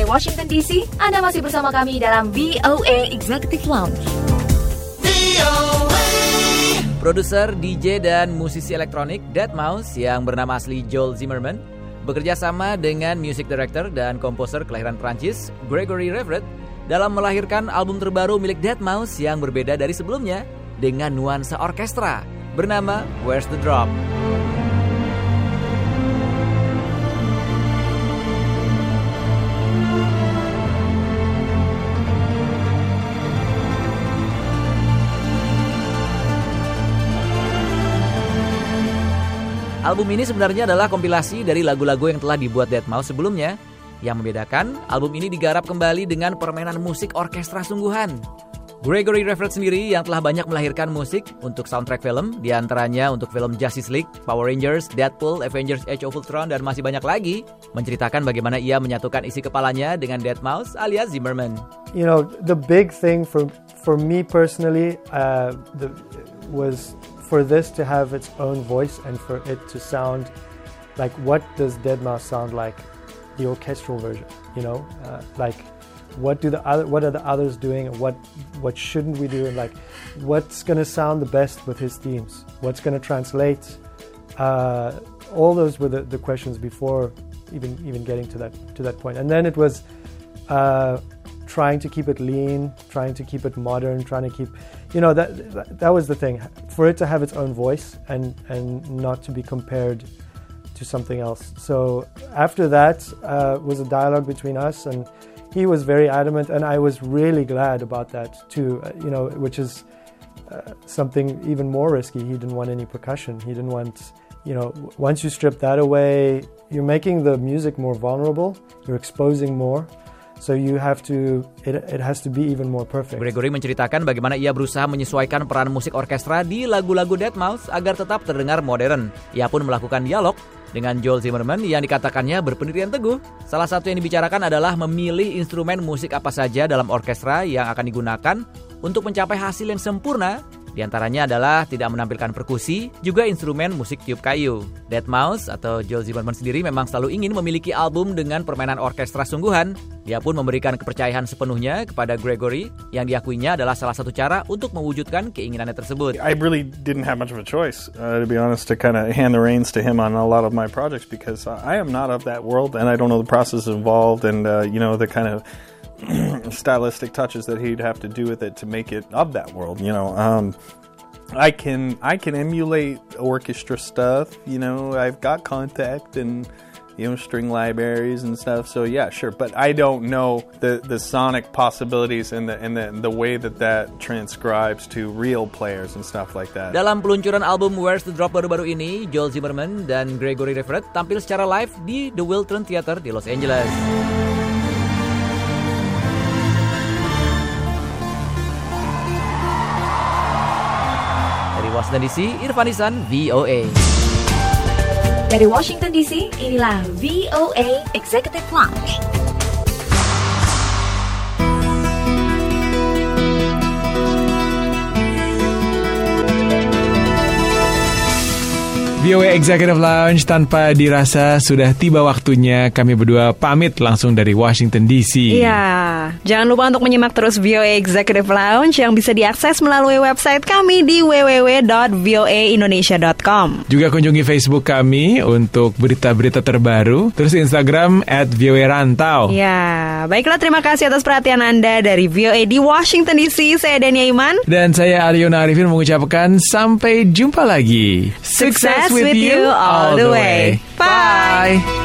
dari Washington DC, Anda masih bersama kami dalam VOA Executive Lounge. Produser, DJ, dan musisi elektronik Deadmau5 yang bernama asli Joel Zimmerman bekerja sama dengan music director dan komposer kelahiran Prancis Gregory Revret dalam melahirkan album terbaru milik Deadmau5 yang berbeda dari sebelumnya dengan nuansa orkestra bernama Where's the Drop. Album ini sebenarnya adalah kompilasi dari lagu-lagu yang telah dibuat Deadmau5 sebelumnya. Yang membedakan, album ini digarap kembali dengan permainan musik orkestra sungguhan. Gregory Revret sendiri yang telah banyak melahirkan musik untuk soundtrack film, diantaranya untuk film Justice League, Power Rangers, Deadpool, Avengers Age of Ultron, dan masih banyak lagi, menceritakan bagaimana ia menyatukan isi kepalanya dengan Deadmau5 alias Zimmerman. You know, the big thing for me personally was for this to have its own voice and for it to sound like, what does Deadmau5 sound like, the orchestral version, you know, like what are the others doing, and what shouldn't we do, and like what's going to sound the best with his themes, what's going to translate, all those were the questions before even getting to that point. And then it was trying to keep it lean, trying to keep it modern, trying to keep, you know, that was the thing, for it to have its own voice and not to be compared to something else. So after that was a dialogue between us, and he was very adamant, and I was really glad about that too, you know, which is something even more risky. He didn't want any percussion. He didn't want, you know, once you strip that away, you're making the music more vulnerable, you're exposing more. So you have to, it has to be even more perfect. Gregory menceritakan bagaimana ia berusaha menyesuaikan peran musik orkestra di lagu-lagu Deadmau5 agar tetap terdengar modern. Ia pun melakukan dialog dengan Joel Zimmerman yang dikatakannya berpendirian teguh. Salah satu yang dibicarakan adalah memilih instrumen musik apa saja dalam orkestra yang akan digunakan untuk mencapai hasil yang sempurna. Di antaranya adalah tidak menampilkan perkusi, juga instrumen musik tiup kayu. Deadmau5 atau Joel Zimmerman sendiri memang selalu ingin memiliki album dengan permainan orkestra sungguhan. Dia pun memberikan kepercayaan sepenuhnya kepada Gregory yang diakuinya adalah salah satu cara untuk mewujudkan keinginannya tersebut. I really didn't have much of a choice, to be honest, to kind of hand the reins to him on a lot of my projects because I am not of that world and I don't know the process involved and, you know, the kind of stylistic touches that he'd have to do with it to make it of that world, you know. I can emulate orchestra stuff, you know. I've got Kontakt and, you know, string libraries and stuff. So yeah, sure, but I don't know the sonic possibilities and the way that transcribes to real players and stuff like that. Dalam peluncuran album Where's the Drop baru-baru ini, Joel Zimmerman dan Gregory Revret tampil secara live di The Wiltern Theater di Los Angeles. Washington DC, Irfan Isan, VOA. Dari Washington DC, inilah VOA Executive Lounge. VOA Executive Lounge, tanpa dirasa sudah tiba waktunya kami berdua pamit langsung dari Washington DC. Iya, jangan lupa untuk menyimak terus VOA Executive Lounge yang bisa diakses melalui website kami di www.voaindonesia.com. Juga kunjungi Facebook kami untuk berita-berita terbaru, terus Instagram @voarantau. Ya, baiklah, terima kasih atas perhatian Anda dari VOA di Washington DC. Saya Dania Iman. Dan saya Aliona Arifin mengucapkan sampai jumpa lagi. Success with you all the way. Bye.